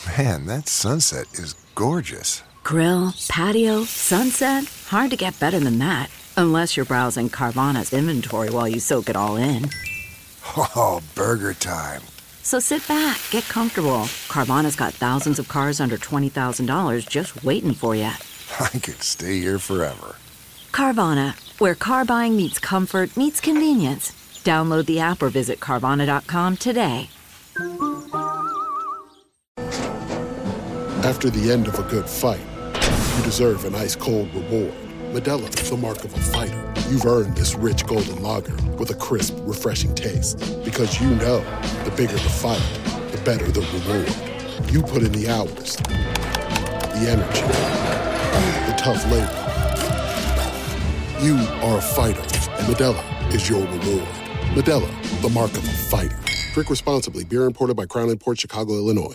Man, that sunset is gorgeous. Grill, patio, sunset. Hard to get better than that. Unless you're browsing Carvana's inventory while you soak it all in. Oh, burger time. So sit back, get comfortable. Carvana's got thousands of cars under $20,000 just waiting for you. I could stay here forever. Carvana, where car buying meets comfort meets convenience. Download the app or visit Carvana.com today. After the end of a good fight, you deserve an ice-cold reward. Modelo is the mark of a fighter. You've earned this rich golden lager with a crisp, refreshing taste. Because you know, the bigger the fight, the better the reward. You put in the hours, the energy, the tough labor. You are a fighter, and Modelo is your reward. Modelo, the mark of a fighter. Drink responsibly. Beer imported by Crown Imports, Chicago, Illinois.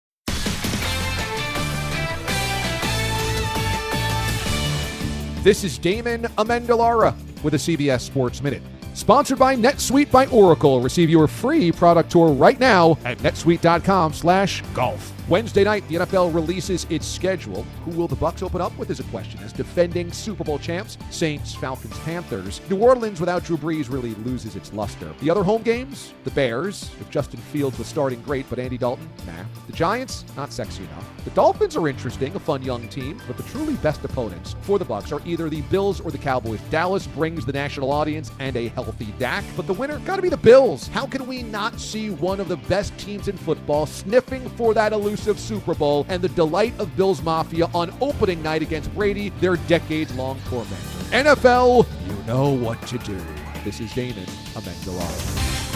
This is Damon Amendolara with a CBS Sports Minute. Sponsored by NetSuite by Oracle. Receive your free product tour right now at netsuite.com/golf. Wednesday night, the NFL releases its schedule. Who will the Bucs open up with is a question. As defending Super Bowl champs, Saints, Falcons, Panthers. New Orleans without Drew Brees really loses its luster. The other home games, the Bears, if Justin Fields was starting great, but Andy Dalton, nah. The Giants, not sexy enough. The Dolphins are interesting, a fun young team, but the truly best opponents for the Bucs are either the Bills or the Cowboys. Dallas brings the national audience and a healthy Dak, but the winner gotta be the Bills. How can we not see one of the best teams in football sniffing for that elusive Super Bowl and the delight of Bills Mafia on opening night against Brady, their decades-long tormentor? NFL, you know what to do. This is Damon Amendolara.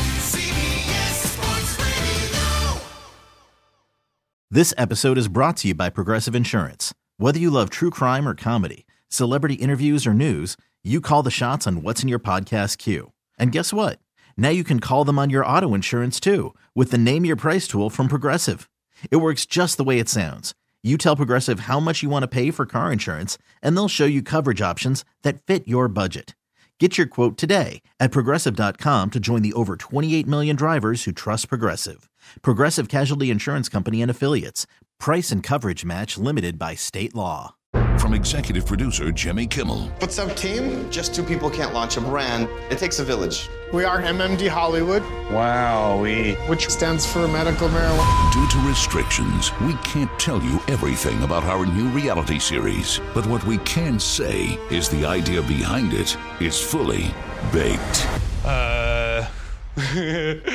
This episode is brought to you by Progressive Insurance. Whether you love true crime or comedy, celebrity interviews or news, you call the shots on what's in your podcast queue. And guess what? Now you can call them on your auto insurance too with the Name Your Price tool from Progressive. It works just the way it sounds. You tell Progressive how much you want to pay for car insurance, and they'll show you coverage options that fit your budget. Get your quote today at Progressive.com to join the over 28 million drivers who trust Progressive. Progressive Casualty Insurance Company and Affiliates. Price and coverage match limited by state law. From executive producer Jimmy Kimmel. What's up, team? Just two people can't launch a brand. It takes a village. We are MMD Hollywood. Wowee. Which stands for medical marijuana. Due to restrictions, we can't tell you everything about our new reality series. But what we can say is the idea behind it is fully baked. I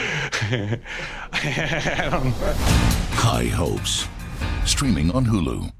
don't know. High Hopes. Streaming on Hulu.